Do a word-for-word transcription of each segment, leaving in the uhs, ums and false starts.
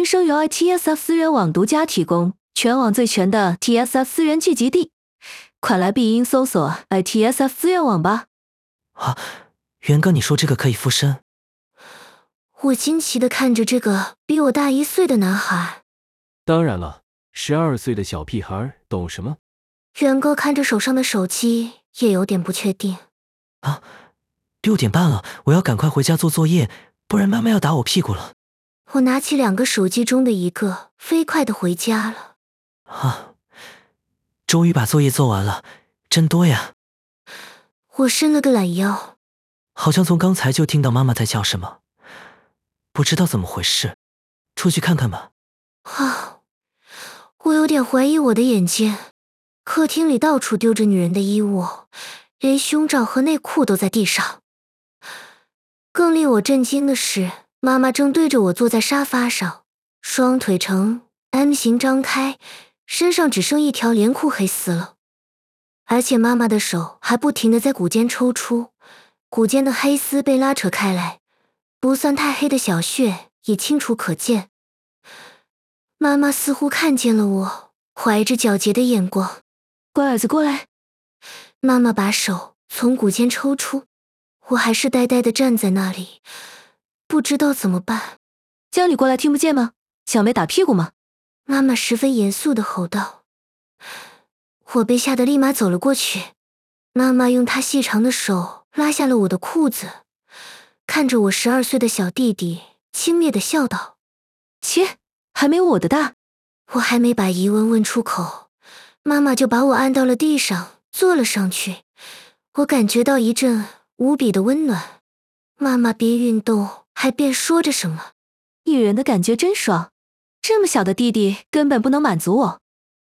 音声由 I T S F 思源网独家提供，全网最全的 T S F 思源聚集地，快来必音搜索 I T S F 思源网吧。 啊，元哥，你说这个可以附身？ 我惊奇地看着这个比我大一岁的男孩。 当然了，十二岁的小屁孩懂什么？ 元哥看着手上的手机，也有点不确定。 啊，六点半了，我要赶快回家做作业，不然妈妈要打我屁股了。 我拿起两个手机中的一个，飞快地回家了。 啊，终于把作业做完了，真多呀！ 我伸了个懒腰， 好像从刚才就听到妈妈在叫什么，不知道怎么回事，出去看看吧。 啊，我有点怀疑我的眼睛。客厅里到处丢着女人的衣物，连胸罩和内裤都在地上。更令我震惊的是，妈妈正对着我坐在沙发上，双腿呈 M 型张开，身上只剩一条连裤黑丝了。而且妈妈的手还不停地在骨间抽出，骨间的黑丝被拉扯开来，不算太黑的小穴也清楚可见。妈妈似乎看见了我，怀着皎洁的眼光。 乖儿子，过来。 妈妈把手从骨间抽出，我还是呆呆地站在那里，不知道怎么办。 叫你过来听不见吗？想被打屁股吗？ 妈妈十分严肃地吼道。我被吓得立马走了过去。妈妈用她细长的手拉下了我的裤子，看着我十二岁的小弟弟，轻蔑地笑道： 切，还没有我的大。 我还没把疑问问出口，妈妈就把我按到了地上，坐了上去。我感觉到一阵无比的温暖。妈妈边运动还边说着什么。 女人的感觉真爽，这么小的弟弟根本不能满足我。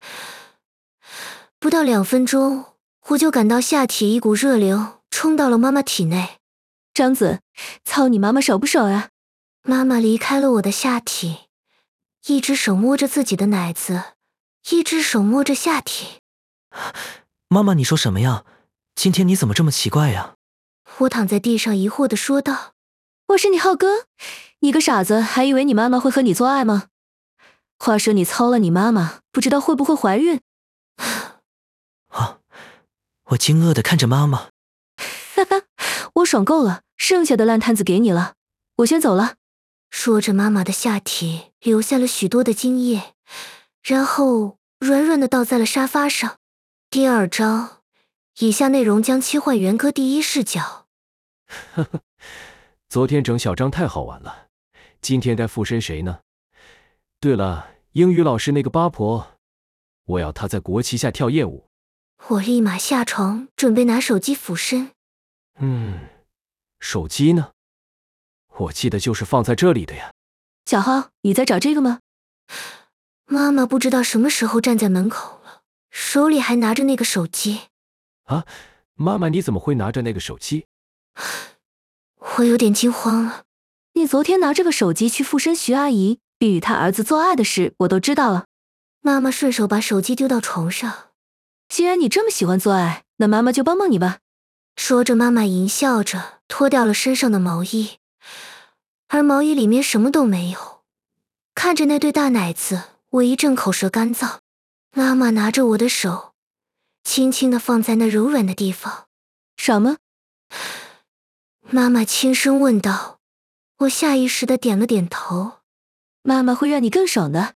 不到两分钟，我就感到下体一股热流冲到了妈妈体内。 张子，操你妈妈手不手啊？ 妈妈离开了我的下体，一只手摸着自己的奶子，一只手摸着下体。 妈妈，你说什么呀？今天你怎么这么奇怪呀？ 我躺在地上疑惑地说道。 我是你浩哥，你个傻子，还以为你妈妈会和你做爱吗？话说你操了你妈妈，不知道会不会怀孕？ 啊！我惊愕地看着妈妈。 哈哈，我爽够了，剩下的烂摊子给你了，我先走了。 说着，妈妈的下体留下了许多的精液，然后软软地倒在了沙发上。第二章，以下内容将切换元歌第一视角。 呵呵，昨天整小张太好玩了，今天该附身谁呢？对了，英语老师那个八婆，我要她在国旗下跳艳舞。 我立马下床，准备拿手机俯身。 嗯，手机呢？我记得就是放在这里的呀。 小浩，你在找这个吗？ 妈妈不知道什么时候站在门口了，手里还拿着那个手机。 啊，妈妈，你怎么会拿着那个手机？ 我有点惊慌了。 你昨天拿这个手机去附身徐阿姨，并与她儿子做爱的事，我都知道了。 妈妈顺手把手机丢到床上。 既然你这么喜欢做爱，那妈妈就帮帮你吧。 说着，妈妈淫笑着脱掉了身上的毛衣，而毛衣里面什么都没有。看着那对大奶子，我一阵口舌干燥。妈妈拿着我的手，轻轻地放在那柔软的地方。 爽吗？ 妈妈轻声问道。我下意识地点了点头。 妈妈会让你更爽的。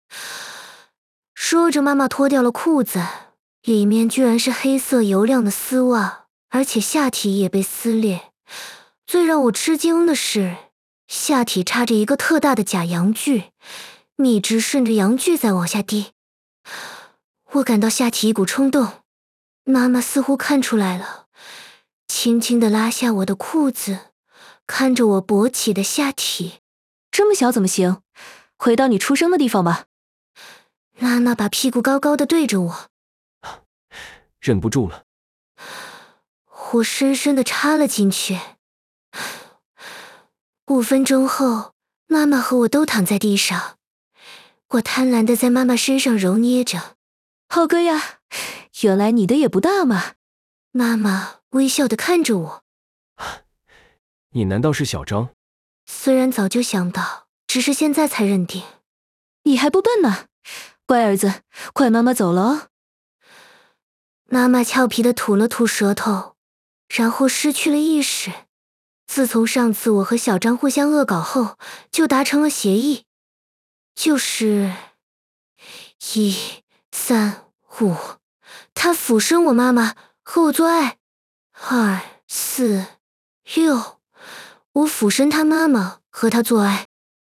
说着，妈妈脱掉了裤子，里面居然是黑色油亮的丝袜，而且下体也被撕裂。最让我吃惊的是，下体插着一个特大的假阳具，蜜汁顺着阳具再往下滴。我感到下体一股冲动，妈妈似乎看出来了，轻轻地拉下我的裤子，看着我勃起的下体。 这么小怎么行？回到你出生的地方吧。 妈妈把屁股高高的对着我。 忍不住了。 我深深地插了进去。五分钟后，妈妈和我都躺在地上，我贪婪地在妈妈身上揉捏着。 浩哥呀，原来你的也不大嘛。 妈妈微笑地看着我。 你难道是小张？ 虽然早就想到，只是现在才认定， 你还不笨呢，乖儿子，快妈妈走了哦。 妈妈俏皮地吐了吐舌头，然后失去了意识。自从上次我和小张互相恶搞后，就达成了协议，就是一、三、五，他俯身我妈妈和我做爱；二、四、六，我俯身他妈妈和他做爱。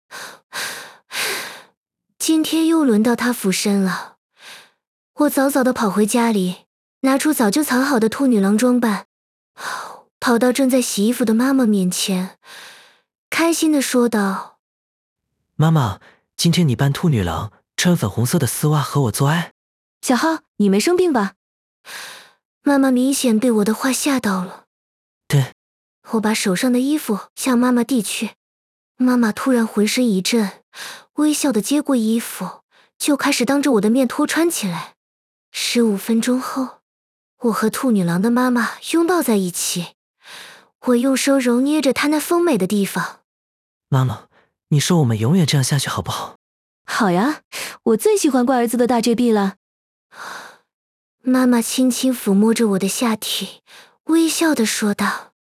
今天又轮到他俯身了，我早早地跑回家里，拿出早就藏好的兔女郎装扮，跑到正在洗衣服的妈妈面前，开心地说道： 妈妈，今天你扮兔女郎，穿粉红色的丝袜和我做爱？ 小浩，你没生病吧？ 妈妈明显被我的话吓到了。 对。 我把手上的衣服向妈妈递去，妈妈突然浑身一震，微笑地接过衣服，就开始当着我的面脱穿起来。十五分钟后，我和兔女郎的妈妈拥抱在一起，我用手揉捏着她那丰美的地方。 妈妈，你说我们永远这样下去好不好？ 好呀，我最喜欢乖儿子的大 J B 了。 妈妈轻轻抚摸着我的下体，微笑地说道。